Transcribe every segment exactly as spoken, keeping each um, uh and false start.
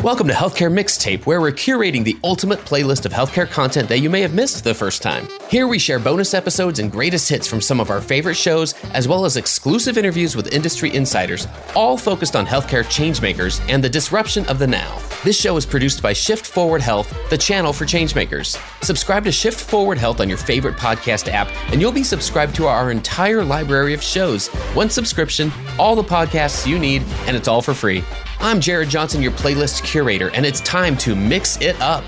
Welcome to Healthcare Mixtape, where we're curating the ultimate playlist of healthcare content that you may have missed the first time. Here we share bonus episodes and greatest hits from some of our favorite shows, as well as exclusive interviews with industry insiders, all focused on healthcare changemakers and the disruption of the now. This show is produced by Shift Forward Health, the channel for changemakers. Subscribe to Shift Forward Health on your favorite podcast app, and you'll be subscribed to our entire library of shows. One subscription, all the podcasts you need, and it's all for free. I'm Jared Johnson, your playlist curator, and it's time to mix it up.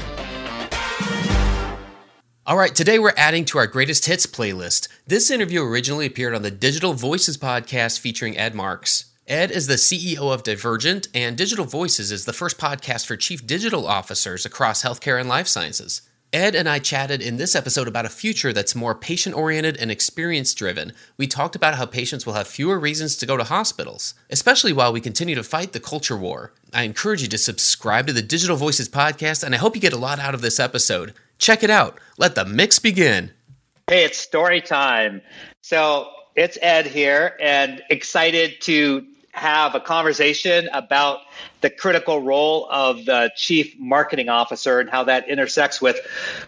All right, today we're adding to our greatest hits playlist. This interview originally appeared on the Digital Voices podcast featuring Ed Marks. Ed is the C E O of Divergent, and Digital Voices is the first podcast for chief digital officers across healthcare and life sciences. Ed and I chatted in this episode about a future that's more patient-oriented and experience-driven. We talked about how patients will have fewer reasons to go to hospitals, especially while we continue to fight the culture war. I encourage you to subscribe to the Digital Voices podcast, and I hope you get a lot out of this episode. Check it out. Let the mix begin. Hey, it's story time. So it's Ed here, and excited to have a conversation about the critical role of the chief marketing officer and how that intersects with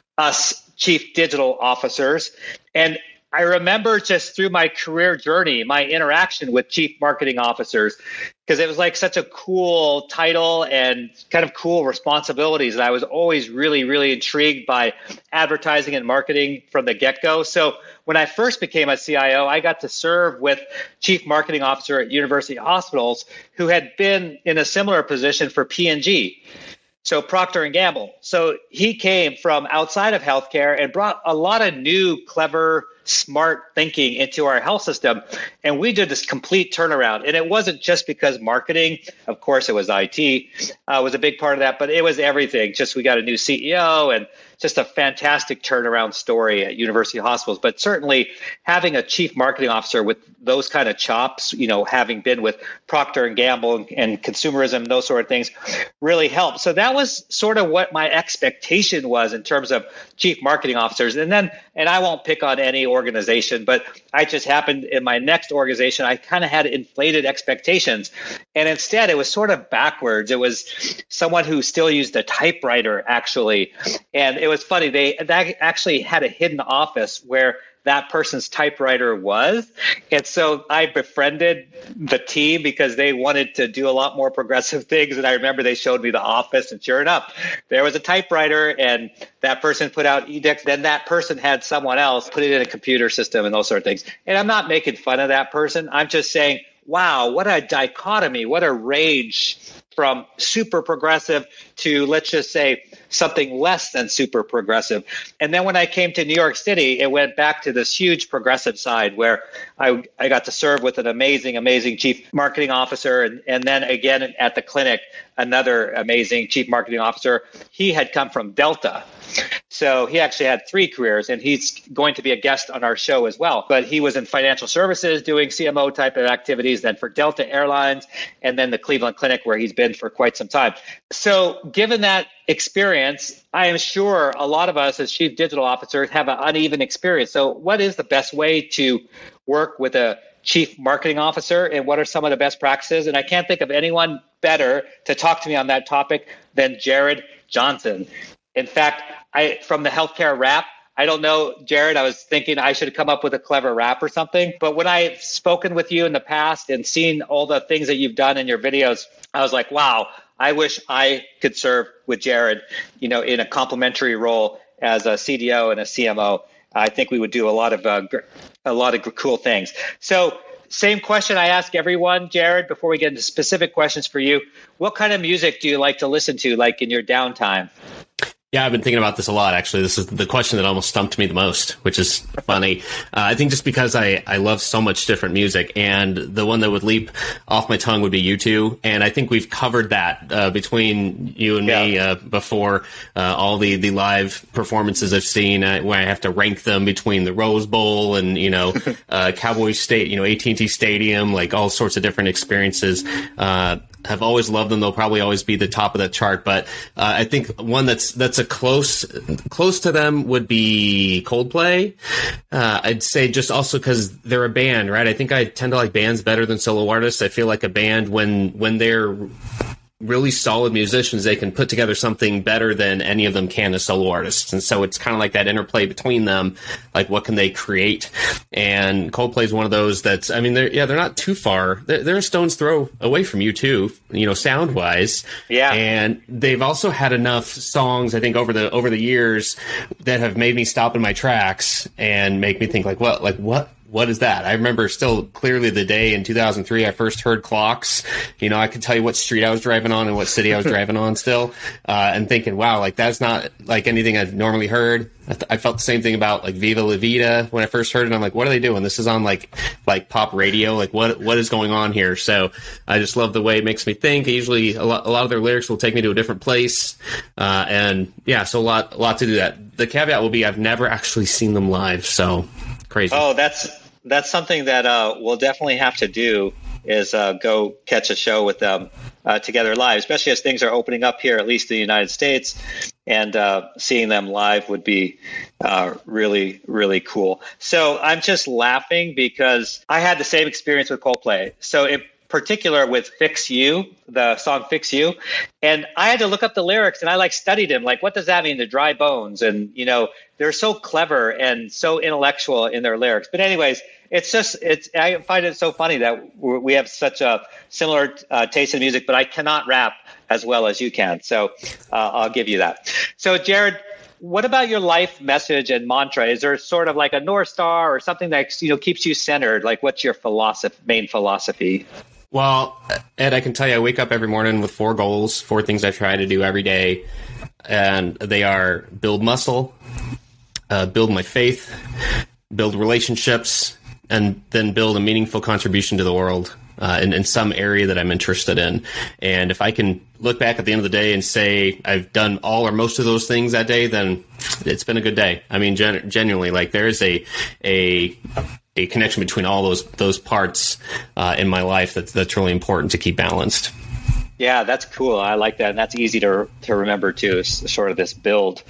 us chief digital officers. And I remember just through my career journey, my interaction with chief marketing officers, because it was like such a cool title and kind of cool responsibilities. And I was always really, really intrigued by advertising and marketing from the get-go. So when I first became a C I O, I got to serve with chief marketing officer at University Hospitals who had been in a similar position for P and G. So Procter and Gamble. So he came from outside of healthcare and brought a lot of new, clever, smart thinking into our health system. And we did this complete turnaround. And it wasn't just because marketing, of course, it was I T, uh, was a big part of that, but it was everything. Just we got a new C E O and just a fantastic turnaround story at University Hospitals. But certainly having a chief marketing officer with those kind of chops, you know, having been with Procter and Gamble and, and consumerism, those sort of things really helped. So that was sort of what my expectation was in terms of chief marketing officers. And then, and I won't pick on any organization, but I just happened in my next organization, I kind of had inflated expectations. And instead, it was sort of backwards. It was someone who still used a typewriter, actually. And it was funny. They, they actually had a hidden office where that person's typewriter was. And so I befriended the team because they wanted to do a lot more progressive things. And I remember they showed me the office, and sure enough, there was a typewriter, and that person put out edicts. Then that person had someone else put it in a computer system and those sort of things. And I'm not making fun of that person. I'm just saying, wow, what a dichotomy, what a range from super progressive to, let's just say, something less than super progressive. And then when I came to New York City, it went back to this huge progressive side where I, I got to serve with an amazing, amazing chief marketing officer. And, and then again at the clinic, another amazing chief marketing officer. He had come from Delta. So he actually had three careers, and he's going to be a guest on our show as well. But he was in financial services doing C M O type of activities, then for Delta Airlines, and then the Cleveland Clinic, where he's been for quite some time. So given that experience, I am sure a lot of us as chief digital officers have an uneven experience. So what is the best way to work with a chief marketing officer, and what are some of the best practices? And I can't think of anyone better to talk to me on that topic than Jared Johnson. In fact, I from the healthcare rap, I don't know, Jared, I was thinking I should come up with a clever rap or something. But when I've spoken with you in the past and seen all the things that you've done in your videos, I was like, wow, I wish I could serve with Jared, you know, in a complementary role as a C D O and a C M O. I think we would do a lot of uh, a lot of cool things. So same question I ask everyone, Jared, before we get into specific questions for you. What kind of music do you like to listen to, like in your downtime? Yeah, I've been thinking about this a lot, actually. This is the question that almost stumped me the most, which is funny. Uh, I think just because I, I love so much different music, and the one that would leap off my tongue would be U two. And I think we've covered that uh, between you and yeah. me uh, before. Uh, all the, the live performances I've seen uh, where I have to rank them between the Rose Bowl and, you know, uh, Cowboys State, you know, A T and T Stadium, like all sorts of different experiences. Uh, have always loved them. They'll probably always be the top of the chart. But uh, I think one that's that's a close close to them would be Coldplay. Uh, I'd say just also because they're a band, right? I think I tend to like bands better than solo artists. I feel like a band when when they're really solid musicians, they can put together something better than any of them can as solo artists. And so it's kind of like that interplay between them. Like, what can they create? And Coldplay is one of those that's, I mean, they're, yeah, they're not too far. They're, they're a stone's throw away from U two, you know, sound wise. Yeah. And they've also had enough songs, I think, over the, over the years that have made me stop in my tracks and make me think like, well, like what? What is that? I remember still clearly the day in two thousand three I first heard Clocks. You know, I could tell you what street I was driving on and what city I was driving on still, uh, and thinking, wow, like that's not like anything I've normally heard. I, th- I felt the same thing about like Viva La Vida when I first heard it. I'm like, what are they doing? This is on like like pop radio. Like what what is going on here? So I just love the way it makes me think. Usually a lot, a lot of their lyrics will take me to a different place, uh, and yeah, so a lot a lot to do that. The caveat will be I've never actually seen them live, so crazy. Oh, that's that's something that uh, we'll definitely have to do is uh, go catch a show with them uh, together live, especially as things are opening up here, at least in the United States, and uh, seeing them live would be uh, really, really cool. So I'm just laughing because I had the same experience with Coldplay. So in particular with Fix You, the song Fix You, and I had to look up the lyrics and I like studied them. Like, what does that mean? The dry bones. And, you know, they're so clever and so intellectual in their lyrics. But anyways, it's just, it's, I find it so funny that we have such a similar uh, taste in music, but I cannot rap as well as you can. So uh, I'll give you that. So Jared, what about your life message and mantra? Is there sort of like a North Star or something that, you know, keeps you centered? Like, what's your philosophy, main philosophy? Well, Ed, I can tell you, I wake up every morning with four goals, four things I try to do every day. And they are build muscle, uh, build my faith, build relationships, and then build a meaningful contribution to the world uh, in, in some area that I'm interested in. And if I can look back at the end of the day and say I've done all or most of those things that day, then it's been a good day. I mean, gen- genuinely, like there is a a a connection between all those those parts uh, in my life that's that's really important to keep balanced. Yeah, that's cool. I like that, and that's easy to to remember too. Sort of this build.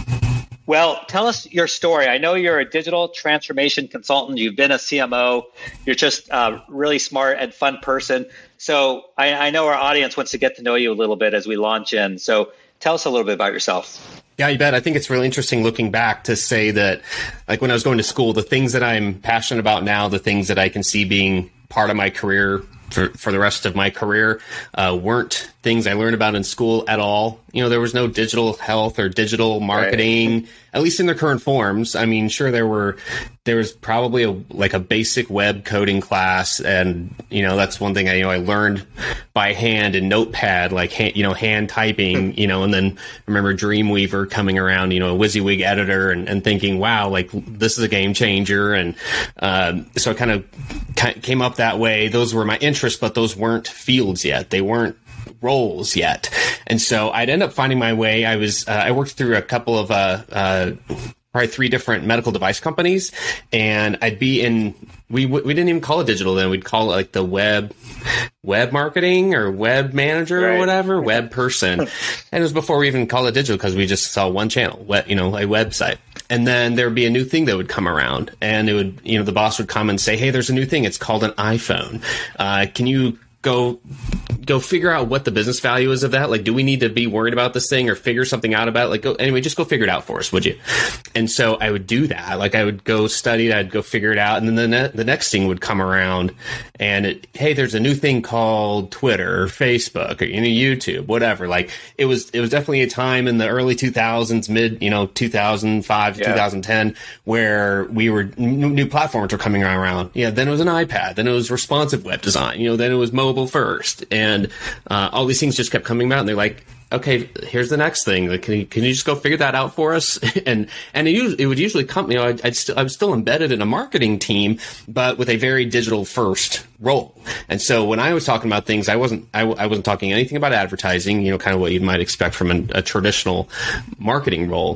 Well, tell us your story. I know you're a digital transformation consultant. You've been a C M O. You're just a really smart and fun person. So I, I know our audience wants to get to know you a little bit as we launch in. So tell us a little bit about yourself. Yeah, you bet. I think it's really interesting looking back to say that, like when I was going to school, the things that I'm passionate about now, the things that I can see being part of my career for, for the rest of my career, uh, weren't things I learned about in school at all. You know, there was no digital health or digital marketing, right, at least in their current forms. I mean, sure, there were, there was probably a, like a basic web coding class. And, you know, that's one thing I, you know, I learned by hand in Notepad, like, hand, you know, hand typing, you know, and then remember Dreamweaver coming around, you know, a WYSIWYG editor and, and thinking, wow, like this is a game changer. And, um, so I kind of came up that way. Those were my interests, but those weren't fields yet. They weren't roles yet. And so I'd end up finding my way. I was, uh, I worked through a couple of, uh, uh, probably three different medical device companies, and I'd be in, we, we didn't even call it digital then. We'd call it like the web, web marketing or web manager, right, or whatever, web person. And it was before we even called it digital because we just saw one channel, web, you know, a website. And then there would be a new thing that would come around, and it would, you know, the boss would come and say, hey, there's a new thing. It's called an iPhone. Uh, can you go go figure out what the business value is of that? Like, do we need to be worried about this thing or figure something out about it? Like, go, anyway, just go figure it out for us, would you? And so I would do that. Like, I would go study it, I'd go figure it out. And then the, ne- the next thing would come around and it, hey, there's a new thing called Twitter or Facebook or, you know, YouTube, whatever. Like, it was, it was definitely a time in the early two thousands, mid, you know, two thousand five to yeah. two thousand ten, where we were, new, new platforms were coming around. Yeah. Then it was an iPad. Then it was responsive web design. You know, then it was mobile first. And And uh, all these things just kept coming out, and they're like, okay, here's the next thing. Like, can you, can you just go figure that out for us? and and it, usually, it would usually come, you know, I'd, I'd still, I was still embedded in a marketing team, but with a very digital first role. And so when I was talking about things, I wasn't I, I wasn't talking anything about advertising, you know, kind of what you might expect from a, a traditional marketing role.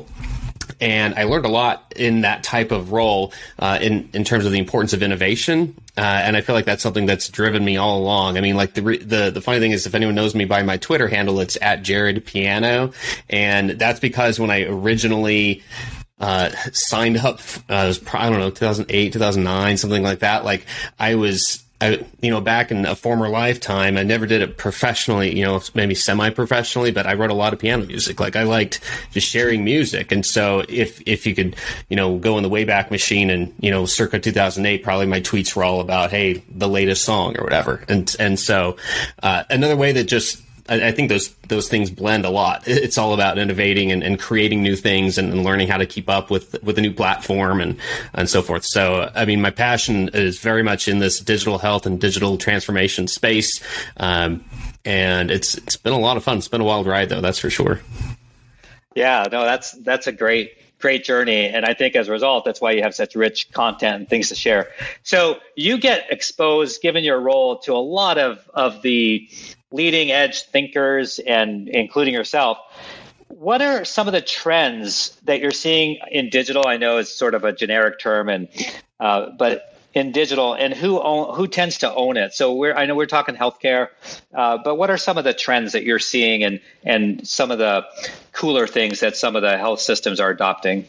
And I learned a lot in that type of role uh, in, in terms of the importance of innovation. Uh, and I feel like that's something that's driven me all along. I mean, like the, the, the funny thing is, if anyone knows me by my Twitter handle, it's at Jared Piano. And that's because when I originally uh, signed up, uh, it was, I don't know, two thousand eight, two thousand nine, something like that. Like I was, I, you know, back in a former lifetime, I never did it professionally, you know, maybe semi-professionally, but I wrote a lot of piano music. Like I liked just sharing music. And so if, if you could, you know, go in the Wayback Machine and, you know, circa two thousand eight, probably my tweets were all about, hey, the latest song or whatever. And, and so, uh, another way that just, I think those those things blend a lot. It's all about innovating and, and creating new things and, and learning how to keep up with with a new platform and and so forth. So, I mean, my passion is very much in this digital health and digital transformation space, um, and it's it's been a lot of fun. It's been a wild ride, though, that's for sure. Yeah, no, that's that's a great. Great journey. And I think as a result, that's why you have such rich content and things to share. So you get exposed, given your role, to a lot of, of the leading edge thinkers and including yourself. What are some of the trends that you're seeing in digital? I know it's sort of a generic term, and uh, but in digital, and who own, who tends to own it? So we're I know we're talking healthcare, uh, but what are some of the trends that you're seeing, and and some of the cooler things that some of the health systems are adopting?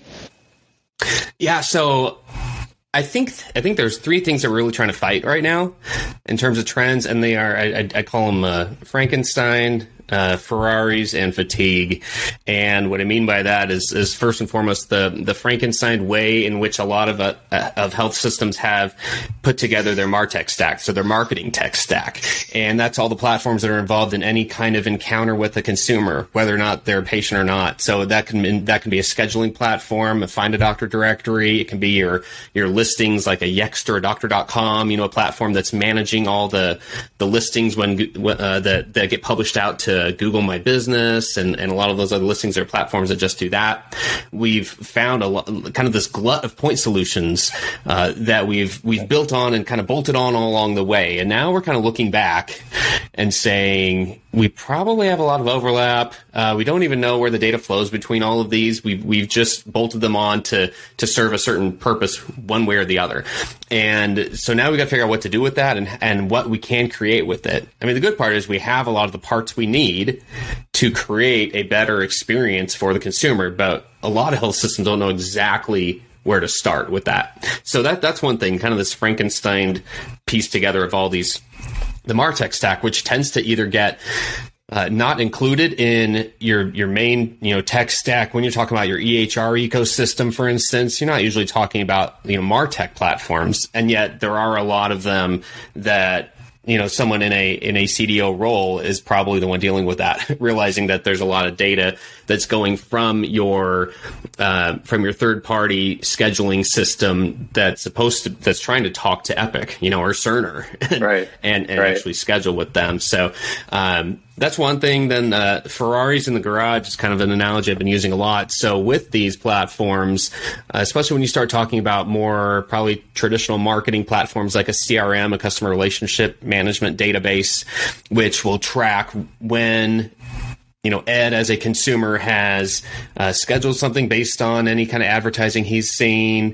Yeah, so I think I think there's three things that we're really trying to fight right now in terms of trends, and they are I, I, I call them uh, Frankenstein, uh, Ferraris, and fatigue. And what I mean by that is, is first and foremost the the Frankenstein way in which a lot of uh, of health systems have put together their MarTech stack, so their marketing tech stack, and that's all the platforms that are involved in any kind of encounter with a consumer, whether or not they're a patient or not. So that can that can be a scheduling platform, a Find a Doctor directory. It can be your your listings like a Yext or a doctor dot com, you know, a platform that's managing all the the listings when uh, that that get published out to Google My Business, and, and a lot of those other listings are platforms that just do that. We've found a lot, kind of this glut of point solutions uh, that we've we've built on and kind of bolted on all along the way, and now we're kind of looking back and saying we probably have a lot of overlap. Uh, we don't even know where the data flows between all of these. We've we've just bolted them on to to serve a certain purpose, one way or the other. And so now we got to figure out what to do with that and and what we can create with it. I mean, the good part is we have a lot of the parts we need to create a better experience for the consumer, but a lot of health systems don't know exactly where to start with that. So that that's one thing, kind of this Frankenstein piece together of all these, the MarTech stack, which tends to either get uh, not included in your your main you know tech stack. When you're talking about your E H R ecosystem, for instance, you're not usually talking about you know MarTech platforms, and yet there are a lot of them that you know someone in a in a C D O role is probably the one dealing with that, realizing that there's a lot of data that's going from your uh, from your third party scheduling system that's supposed to that's trying to talk to Epic, you know, or Cerner, right, and, and right. actually schedule with them. So um, that's one thing. Then uh, Ferraris in the garage is kind of an analogy I've been using a lot. So with these platforms, uh, especially when you start talking about more probably traditional marketing platforms like a C R M, a customer relationship management database, which will track when you know, Ed as a consumer has uh, scheduled something based on any kind of advertising he's seen,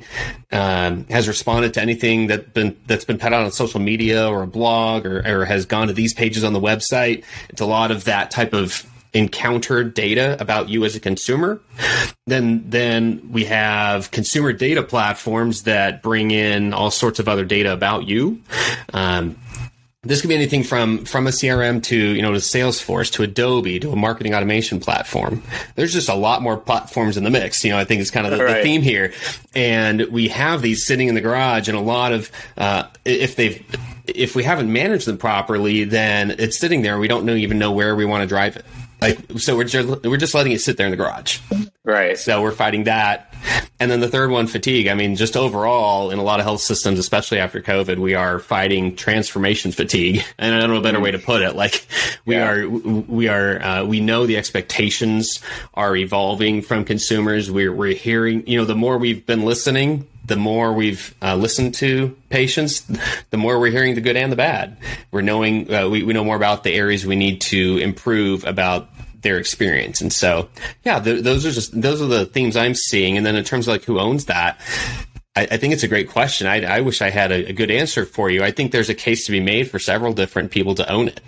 um, has responded to anything that been that's been put out on social media or a blog, or, or has gone to these pages on the website. It's a lot of that type of encountered data about you as a consumer. Then, then we have consumer data platforms that bring in all sorts of other data about you. Um, This could be anything from, from a C R M to, you know, to Salesforce, to Adobe, to a marketing automation platform. There's just a lot more platforms in the mix. You know, I think it's kind of the, right. the theme here. And we have these sitting in the garage, and a lot of, uh, if they've, if we haven't managed them properly, then it's sitting there. We don't know, even know where we want to drive it. Like, so we're just, we're just letting it sit there in the garage. Right. So we're fighting that. And then the third one, fatigue. I mean, just overall, in a lot of health systems, especially after COVID, we are fighting transformation fatigue. And I don't know a better way to put it. Like, we yeah. are, we are, uh, we know the expectations are evolving from consumers. We're, we're hearing, you know, the more we've been listening, the more we've uh, listened to patients, the more we're hearing the good and the bad. We're knowing, uh, we, we know more about the areas we need to improve about their experience. And so, yeah, th- those are just, those are the themes I'm seeing. And then in terms of like who owns that, I, I think it's a great question. I, I wish I had a, a good answer for you. I think there's a case to be made for several different people to own it.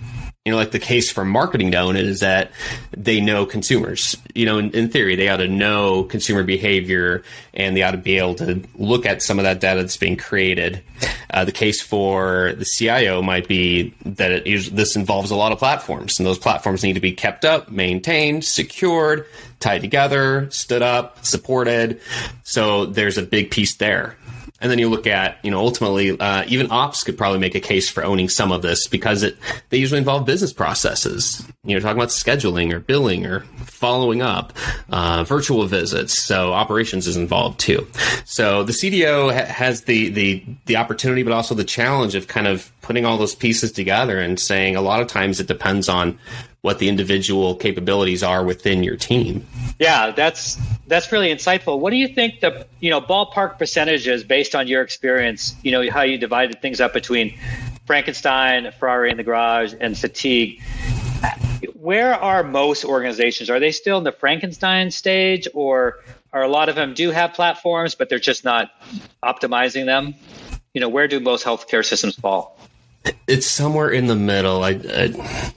you know, like the case for marketing to own it is that they know consumers. You know, in, in theory, they ought to know consumer behavior and they ought to be able to look at some of that data that's being created. Uh, the case for the C I O might be that it is, this involves a lot of platforms, and those platforms need to be kept up, maintained, secured, tied together, stood up, supported. So there's a big piece there. And then you look at, you know, ultimately, uh, even ops could probably make a case for owning some of this because it they usually involve business processes. You know, talking about scheduling or billing or following up, uh, virtual visits. So operations is involved too. So the C D O ha- has the the the opportunity, but also the challenge of kind of putting all those pieces together and saying a lot of times it depends on what the individual capabilities are within your team. Yeah, that's that's really insightful. What do you think the you know ballpark percentages based on your experience? You know how you divided things up between Frankenstein, Ferrari in the Garage, and Fatigue. Where are most organizations? Are they still in the Frankenstein stage, or are a lot of them do have platforms, but they're just not optimizing them? You know, where do most healthcare systems fall? It's somewhere in the middle. I. I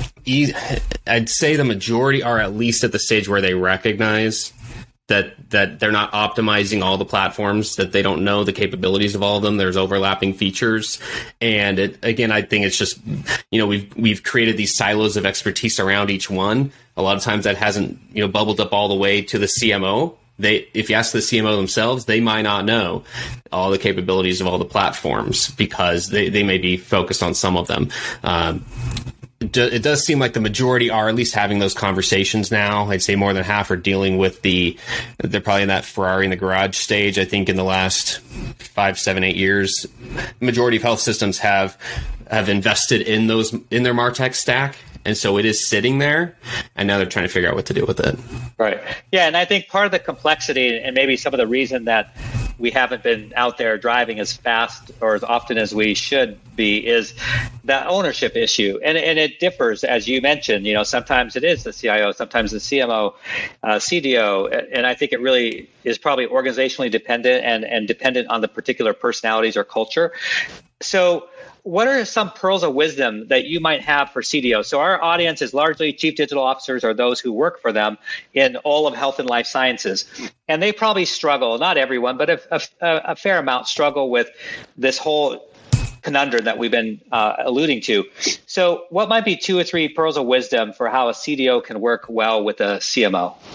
I'd say the majority are at least at the stage where they recognize that that they're not optimizing all the platforms, that they don't know the capabilities of all of them. There's overlapping features. And it, again, I think it's just, you know, we've we've created these silos of expertise around each one. A lot of times that hasn't, you know, bubbled up all the way to the C M O. They, if you ask the C M O themselves, they might not know all the capabilities of all the platforms because they, they may be focused on some of them. Um, It does seem like the majority are at least having those conversations now. I'd say more than half are dealing with the, they're probably in that Ferrari in the garage stage. I think in the last five, seven, eight years, the majority of health systems have, have invested in those, in their MarTech stack. And so it is sitting there, and now they're trying to figure out what to do with it. Right. Yeah. And I think part of the complexity and maybe some of the reason that we haven't been out there driving as fast or as often as we should be is the ownership issue. And, and it differs, as you mentioned. You know, sometimes it is the C I O, sometimes the C M O, uh, C D O. And I think it really is probably organizationally dependent and, and dependent on the particular personalities or culture. So what are some pearls of wisdom that you might have for C D Os? So our audience is largely chief digital officers or those who work for them in all of health and life sciences. And they probably struggle, not everyone, but a, a, a fair amount struggle with this whole conundrum that we've been uh, alluding to. So what might be two or three pearls of wisdom for how a C D O can work well with a C M O?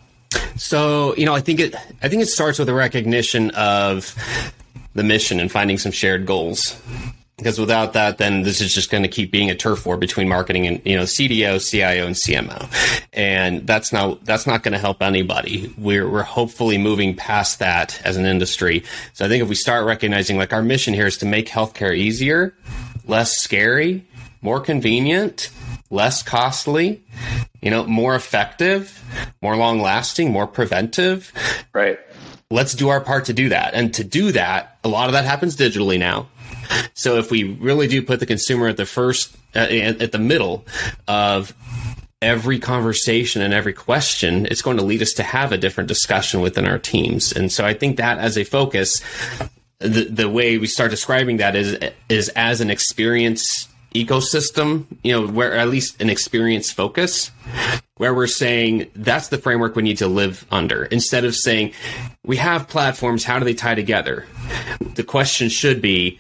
So, you know, I think it, I think it starts with a recognition of the mission and finding some shared goals. Because without that, then this is just going to keep being a turf war between marketing and, you know, C D O, C I O, and C M O. And that's not, that's not going to help anybody. We're, we're hopefully moving past that as an industry. So I think if we start recognizing, like, our mission here is to make healthcare easier, less scary, more convenient, less costly, you know, more effective, more long lasting, more preventive. Right. Let's do our part to do that. And to do that, a lot of that happens digitally now. So if we really do put the consumer at the first, uh, at the middle of every conversation and every question, it's going to lead us to have a different discussion within our teams. And so I think that as a focus, the the way we start describing that is is as an experience ecosystem, you know, where at least an experience focus, where we're saying that's the framework we need to live under. Instead of saying we have platforms, how do they tie together? The question should be,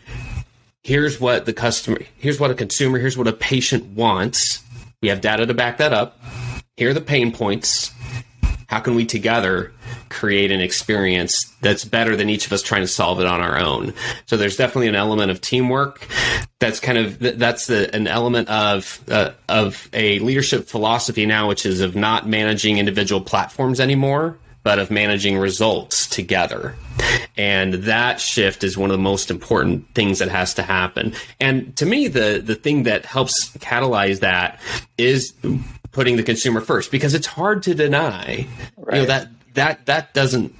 here's what the customer, here's what a consumer, here's what a patient wants. We have data to back that up. Here are the pain points. How can we together create an experience that's better than each of us trying to solve it on our own? So there's definitely an element of teamwork. That's kind of, that's the, an element of, uh, of a leadership philosophy now, which is of not managing individual platforms anymore, but of managing results together. And that shift is one of the most important things that has to happen. And to me, the, the thing that helps catalyze that is putting the consumer first, because it's hard to deny. Right. You know, that, that, that doesn't,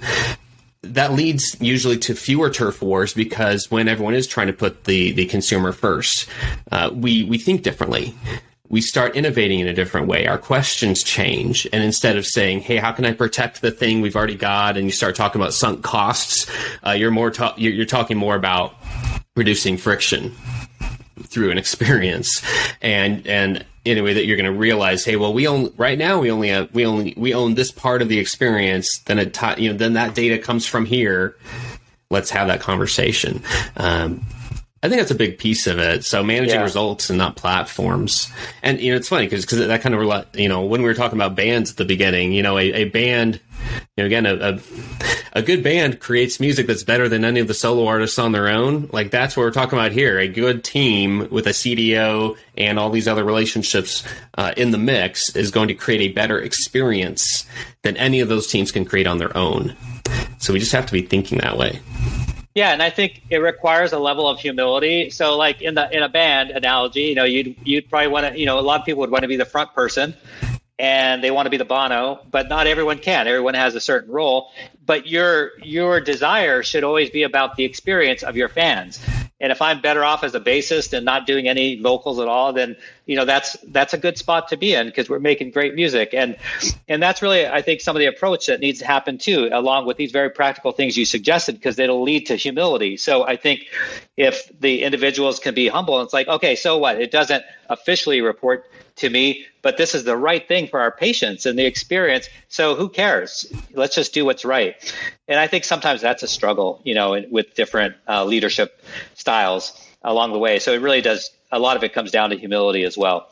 that leads usually to fewer turf wars, because when everyone is trying to put the, the consumer first, uh, we, we think differently. We start innovating in a different way. Our questions change. And instead of saying, hey, how can I protect the thing we've already got? And you start talking about sunk costs, uh, you're more ta- you're, you're talking more about reducing friction through an experience. And, and anyway, that you're going to realize, hey, well, we own right now. We only have, we only we own this part of the experience. Then it, t- you know, then that data comes from here. Let's have that conversation. Um, I think that's a big piece of it. So managing yeah. results and not platforms. And, you know, it's funny because because that kind of, you know, when we were talking about bands at the beginning, you know, a, a band, you know, again, a, a a good band creates music that's better than any of the solo artists on their own. Like, that's what we're talking about here. A good team with a C D O and all these other relationships uh, in the mix is going to create a better experience than any of those teams can create on their own. So we just have to be thinking that way. Yeah, and I think it requires a level of humility. So, like in the in a band analogy, you know, you'd you'd probably want to, you know, a lot of people would want to be the front person, and they want to be the Bono, but not everyone can. Everyone has a certain role. But your your desire should always be about the experience of your fans. And if I'm better off as a bassist and not doing any vocals at all, then, you know, that's that's a good spot to be in because we're making great music. And and that's really, I think, some of the approach that needs to happen, too, along with these very practical things you suggested, because it'll lead to humility. So I think if the individuals can be humble, it's like, OK, so what? It doesn't officially report to me, but this is the right thing for our patients and the experience. So who cares? Let's just do what's right. And I think sometimes that's a struggle, you know, with different uh, leadership styles along the way. So it really does. A lot of it comes down to humility as well.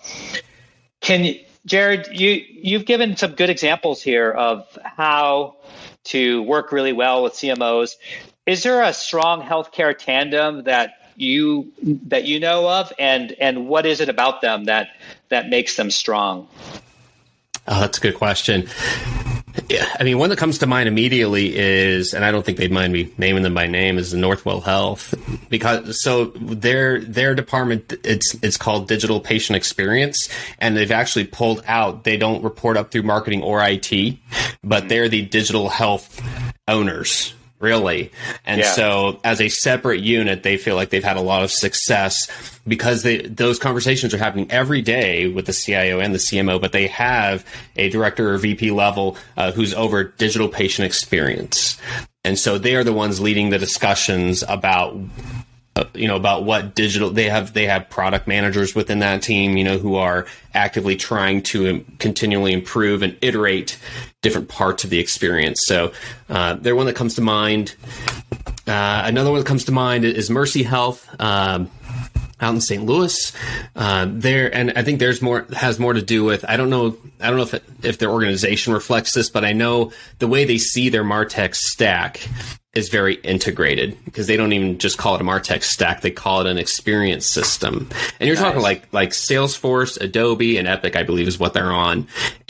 Can you, Jared, you, you've given some good examples here of how to work really well with C M Os. Is there a strong healthcare tandem that you that you know of, and and what is it about them that that makes them strong? Oh, that's a good question. Yeah, I mean, one that comes to mind immediately is, and I don't think they'd mind me naming them by name, is the Northwell Health, because so their their department, it's it's called Digital Patient Experience, and they've actually pulled out. They don't report up through marketing or I T, but they're the digital health owners. Really. And yeah. so as a separate unit, they feel like they've had a lot of success because they, those conversations are happening every day with the C I O and the C M O, but they have a director or V P level uh, who's over digital patient experience. And so they are the ones leading the discussions about Uh, you know, about what digital they have. They have product managers within that team, you know, who are actively trying to um, continually improve and iterate different parts of the experience. So uh, they're one that comes to mind. Uh, another one that comes to mind is Mercy Health. Um, out in Saint Louis, uh, there, and I think there's more has more to do with I don't know I don't know if it, if their organization reflects this, but I know the way they see their MarTech stack is very integrated because they don't even just call it a MarTech stack; they call it an experience system. And you're nice. talking like like Salesforce, Adobe, and Epic, I believe, is what they're on.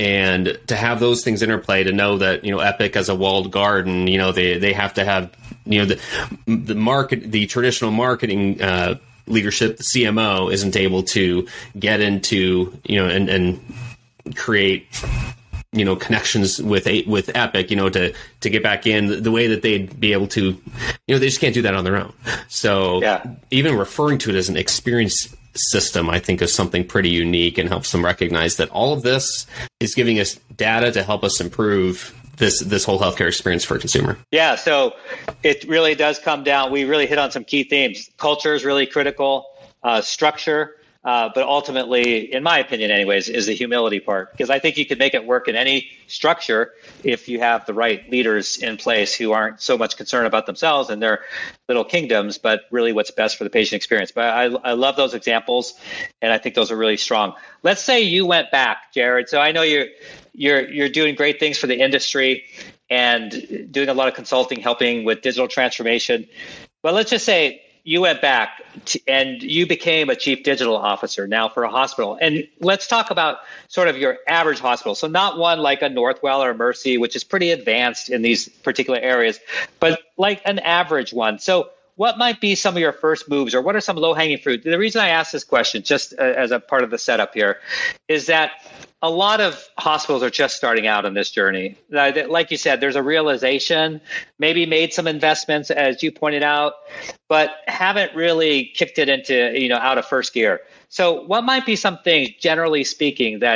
And to have those things interplay, to know that you know Epic as a walled garden, you know they they have to have you know the the market the traditional marketing. Uh, leadership, the C M O isn't able to get into, you know, and, and create, you know, connections with a, with Epic, you know, to, to get back in the way that they'd be able to, you know, they just can't do that on their own. So yeah. even referring to it as an experience system, I think is something pretty unique and helps them recognize that all of this is giving us data to help us improve this this whole healthcare experience for a consumer. Yeah, so it really does come down. We really hit on some key themes. Culture is really critical, uh, structure, uh, but ultimately, in my opinion anyways, is the humility part. Because I think you can make it work in any structure if you have the right leaders in place who aren't so much concerned about themselves and their little kingdoms, but really what's best for the patient experience. But I, I love those examples, and I think those are really strong. Let's say you went back, Jared. So I know you're You're you're doing great things for the industry and doing a lot of consulting, helping with digital transformation. But let's just say you went back to, and you became a chief digital officer now for a hospital. And let's talk about sort of your average hospital. So not one like a Northwell or Mercy, which is pretty advanced in these particular areas, but like an average one. So what might be some of your first moves, or what are some low-hanging fruit? The reason I ask this question, just as a part of the setup here, is that a lot of hospitals are just starting out on this journey. Like you said, there's a realization, maybe made some investments, as you pointed out, but haven't really kicked it into, you know, out of first gear. So what might be some things, generally speaking, that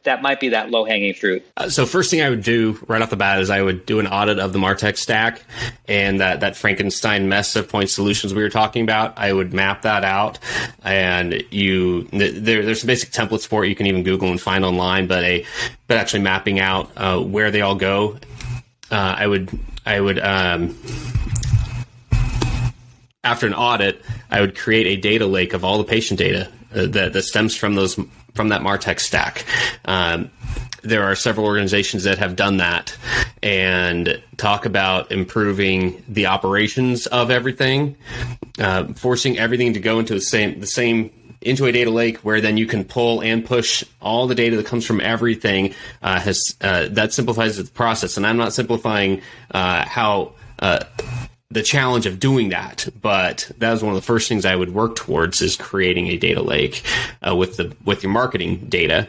that might be that low-hanging fruit? Uh, so first thing I would do right off the bat is I would do an audit of the MarTech stack and that, that Frankenstein mess of point solutions we were talking about. I would map that out, and you there, there's some basic templates for it you can even Google and find online, but a but actually mapping out uh, where they all go. Uh, I would I would um, after an audit, I would create a data lake of all the patient data uh, that, that stems from those from that MarTech stack. Um, there are several organizations that have done that and talk about improving the operations of everything, uh, forcing everything to go into the same the same into a data lake where then you can pull and push all the data that comes from everything. Uh, has uh, that simplifies the process, and I'm not simplifying uh, how. Uh, the challenge of doing that, but that was one of the first things I would work towards is creating a data lake uh, with the with your marketing data.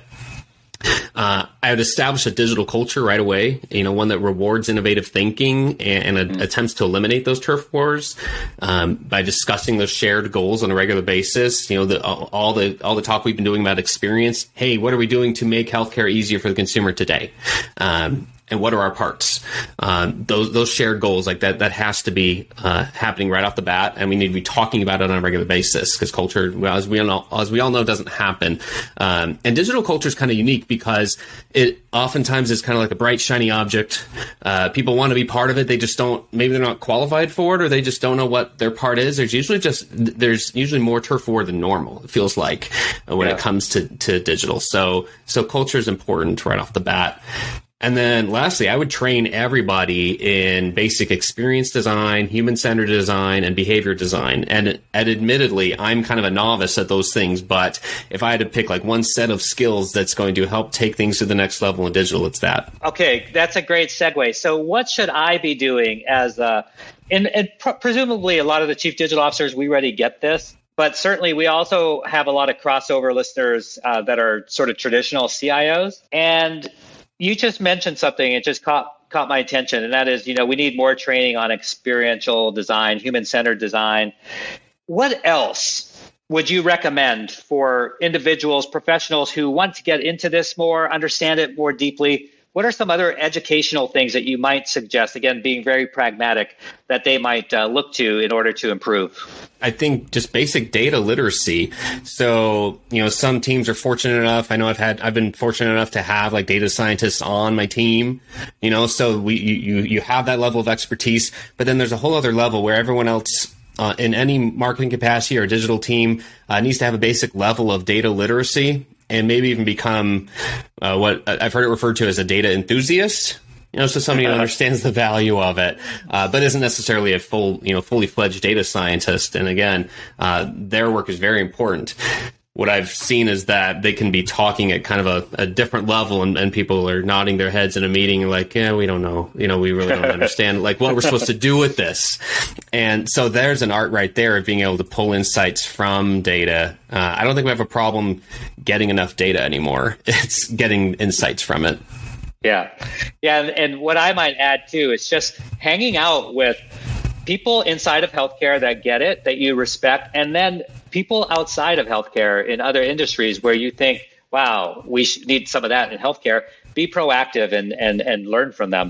Uh, I would establish a digital culture right away, you know, one that rewards innovative thinking and, and a, mm. attempts to eliminate those turf wars um, by discussing those shared goals on a regular basis. You know, the, all the all the talk we've been doing about experience. Hey, what are we doing to make healthcare easier for the consumer today? Um, And what are our parts? Um, those those shared goals, like that, that has to be uh, happening right off the bat, and we need to be talking about it on a regular basis because culture, well, as we all know, as we all know, doesn't happen. Um, and digital culture is kind of unique because it oftentimes is kind of like a bright, shiny object. Uh, people want to be part of it, they just don't. Maybe they're not qualified for it, or they just don't know what their part is. There's usually just there's usually more turf war than normal. It feels like uh, when yeah. it comes to to digital. So so culture is important right off the bat. And then lastly, I would train everybody in basic experience design, human-centered design, and behavior design. And, and admittedly, I'm kind of a novice at those things, but if I had to pick like one set of skills that's going to help take things to the next level in digital, it's that. Okay, that's a great segue. So what should I be doing as a, and, and pr- presumably a lot of the chief digital officers, we already get this. But certainly, we also have a lot of crossover listeners uh, that are sort of traditional C I Os. And you just mentioned something, it just caught caught my attention, and that is, you know, we need more training on experiential design, human-centered design. What else would you recommend for individuals, professionals who want to get into this more, understand it more deeply? What are some other educational things that you might suggest, again, being very pragmatic, that they might uh, look to in order to improve? I think just basic data literacy. So, you know, some teams are fortunate enough. I know I've had, I've been fortunate enough to have like data scientists on my team, you know, so we, you, you have that level of expertise, but then there's a whole other level where everyone else uh, in any marketing capacity or digital team uh, needs to have a basic level of data literacy and maybe even become uh, what I've heard it referred to as a data enthusiast. You know, so somebody who understands the value of it, uh, but isn't necessarily a full, you know, fully fledged data scientist. And again, uh, their work is very important. What I've seen is that they can be talking at kind of a, a different level, and, and people are nodding their heads in a meeting like, yeah, we don't know. You know, we really don't understand like what we're supposed to do with this. And so there's an art right there of being able to pull insights from data. Uh, I don't think we have a problem getting enough data anymore. It's getting insights from it. Yeah. Yeah. And, and what I might add too is just hanging out with people inside of healthcare that get it, that you respect, and then people outside of healthcare in other industries where you think, wow, we should need some of that in healthcare. Be proactive and, and, and learn from them.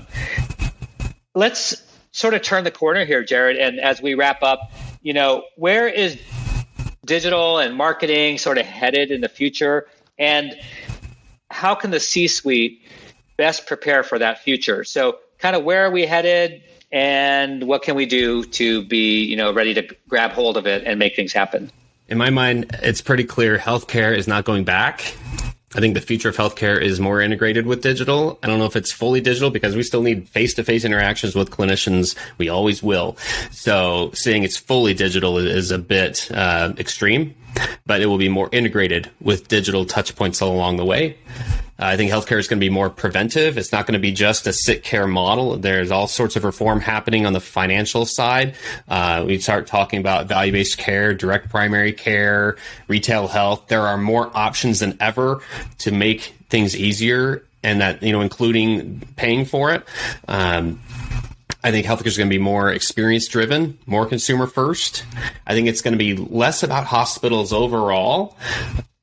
Let's sort of turn the corner here, Jared. And as we wrap up, you know, where is digital and marketing sort of headed in the future? And how can the C-suite best prepare for that future? So kind of where are we headed and what can we do to be, you know, ready to grab hold of it and make things happen? In my mind, it's pretty clear healthcare is not going back. I think the future of healthcare is more integrated with digital. I don't know if it's fully digital because we still need face-to-face interactions with clinicians. We always will. So saying it's fully digital is a bit uh, extreme, but it will be more integrated with digital touch points all along the way. Uh, I think healthcare is going to be more preventive. It's not going to be just a sick care model. There's all sorts of reform happening on the financial side. Uh, we start talking about value-based care, direct primary care, retail health. There are more options than ever to make things easier, and that, you know, including paying for it. Um, I think healthcare is going to be more experience driven, more consumer first. I think it's going to be less about hospitals overall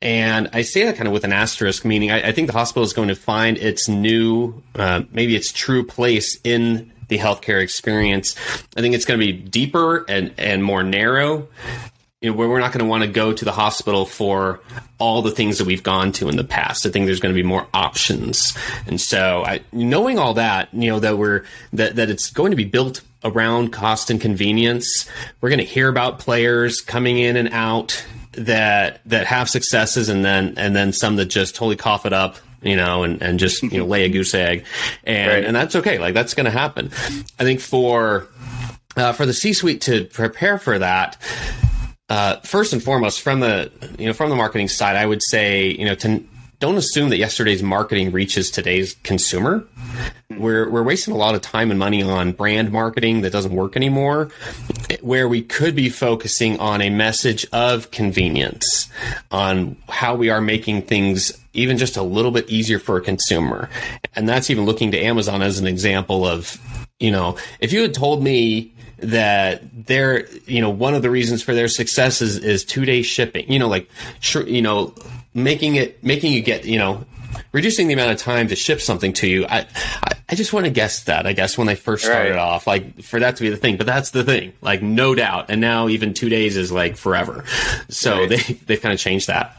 And I say that kind of with an asterisk, meaning I, I think the hospital is going to find its new, uh, maybe its true place in the healthcare experience. I think it's going to be deeper and, and more narrow, you know, where we're not going to want to go to the hospital for all the things that we've gone to in the past. I think there's going to be more options. And so I, knowing all that, you know, that we're, that, that it's going to be built around cost and convenience, we're going to hear about players coming in and out that, that have successes and then, and then some that just totally cough it up, you know, and, and just, you know, lay a goose egg. And, right. and that's okay. Like that's going to happen. I think for, uh, for the C-suite to prepare for that, Uh, first and foremost, from the you know from the marketing side, I would say you know to don't assume that yesterday's marketing reaches today's consumer. We're we're wasting a lot of time and money on brand marketing that doesn't work anymore, where we could be focusing on a message of convenience, on how we are making things even just a little bit easier for a consumer, and that's even looking to Amazon as an example of you know if you had told me that they're, you know, one of the reasons for their success is, is two day shipping, you know, like, sure, you know, making it, making you get, you know, reducing the amount of time to ship something to you. I, I, I just want to guess that, I guess, when they first started right. off, like for that to be the thing, but that's the thing, like no doubt. And now even two days is like forever. So right. they, they've kind of changed that.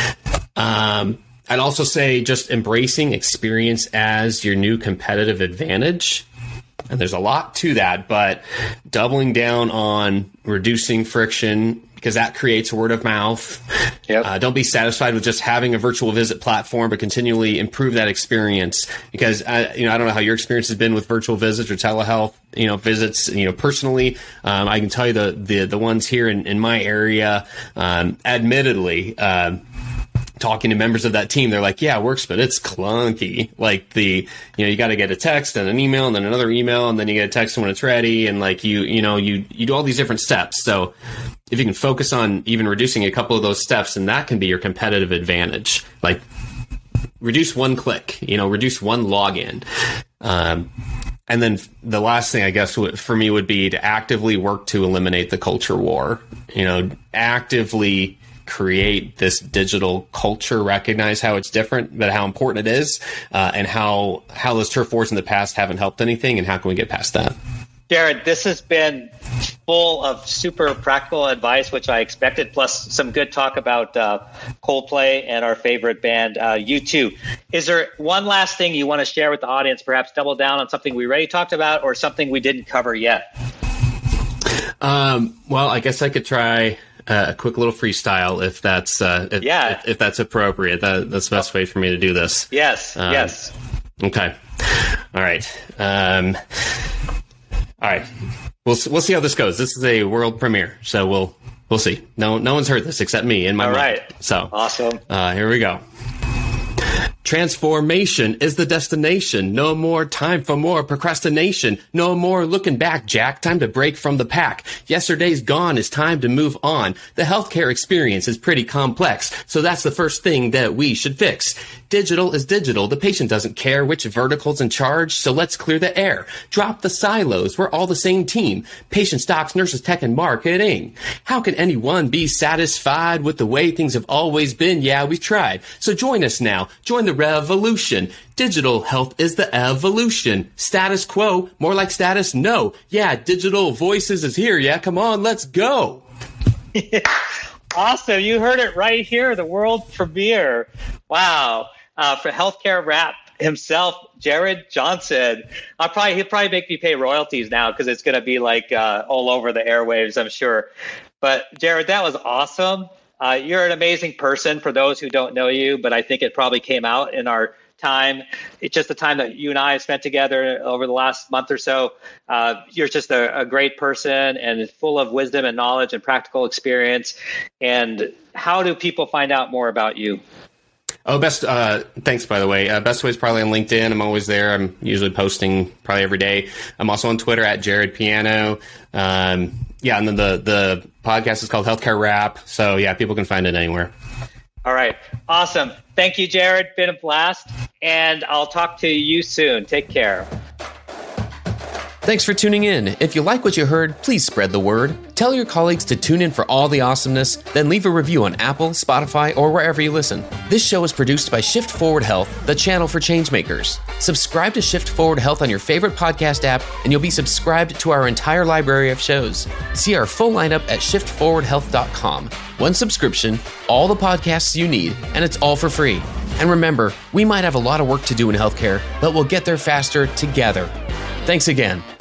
Um, I'd also say just embracing experience as your new competitive advantage. And there's a lot to that, but doubling down on reducing friction because that creates word of mouth. Yep. Uh, don't be satisfied with just having a virtual visit platform, but continually improve that experience. Because I, you know, I don't know how your experience has been with virtual visits or telehealth, you know, visits. You know, personally, um, I can tell you the the the ones here in, in my area, um, admittedly. Uh, talking to members of that team, they're like, yeah, it works, but it's clunky. Like the, you know, you got to get a text and an email and then another email and then you get a text when it's ready. And like you, you know, you, you do all these different steps. So if you can focus on even reducing a couple of those steps, and that can be your competitive advantage, like reduce one click, you know, reduce one login. Um, and then the last thing I guess for me would be to actively work to eliminate the culture war, you know, actively create this digital culture, recognize how it's different, but how important it is, uh, and how how those turf wars in the past haven't helped anything, and how can we get past that? Jared, this has been full of super practical advice, which I expected, plus some good talk about uh, Coldplay and our favorite band, uh, U two. Is there one last thing you want to share with the audience, perhaps double down on something we already talked about or something we didn't cover yet? Um, well, I guess I could try Uh, a quick little freestyle, if that's uh, if, yeah. if, if that's appropriate. That, that's the best way for me to do this. Yes. Um, yes. Okay. All right. Um, all right. We'll we'll see how this goes. This is a world premiere, so we'll we'll see. No no one's heard this except me in my all mind. Right. So awesome. Uh, here we go. Transformation is the destination. No more time for more procrastination. No more looking back, Jack. Time to break from the pack. Yesterday's gone. It's time to move on. The healthcare experience is pretty complex, so that's the first thing that we should fix. Digital is digital. The patient doesn't care which vertical's in charge, so let's clear the air. Drop the silos. We're all the same team. Patients, docs, nurses, tech, and marketing. How can anyone be satisfied with the way things have always been? Yeah, we've tried. So join us now. Join the revolution. Digital health is the evolution. Status quo, more like status no. Yeah, digital voices is here. Yeah, come on, let's go. Awesome. You heard it right here. The world premiere. Wow. Uh, for Healthcare Rap himself, Jared Johnson. I'll probably, he'll probably make me pay royalties now because it's going to be like uh, all over the airwaves, I'm sure. But Jared, that was awesome. Uh, you're an amazing person for those who don't know you, but I think it probably came out in our time. It's just the time that you and I have spent together over the last month or so. Uh, you're just a, a great person and full of wisdom and knowledge and practical experience. And how do people find out more about you? Oh, best. Uh, thanks, by the way. Uh, best way is probably on LinkedIn. I'm always there. I'm usually posting probably every day. I'm also on Twitter at Jared Piano. Um, yeah, and then the the podcast is called Healthcare Rap. So yeah, people can find it anywhere. All right, awesome. Thank you, Jared. Been a blast, and I'll talk to you soon. Take care. Thanks for tuning in. If you like what you heard, please spread the word. Tell your colleagues to tune in for all the awesomeness, then leave a review on Apple, Spotify, or wherever you listen. This show is produced by Shift Forward Health, the channel for changemakers. Subscribe to Shift Forward Health on your favorite podcast app, and you'll be subscribed to our entire library of shows. See our full lineup at shift forward health dot com. One subscription, all the podcasts you need, and it's all for free. And remember, we might have a lot of work to do in healthcare, but we'll get there faster together. Thanks again.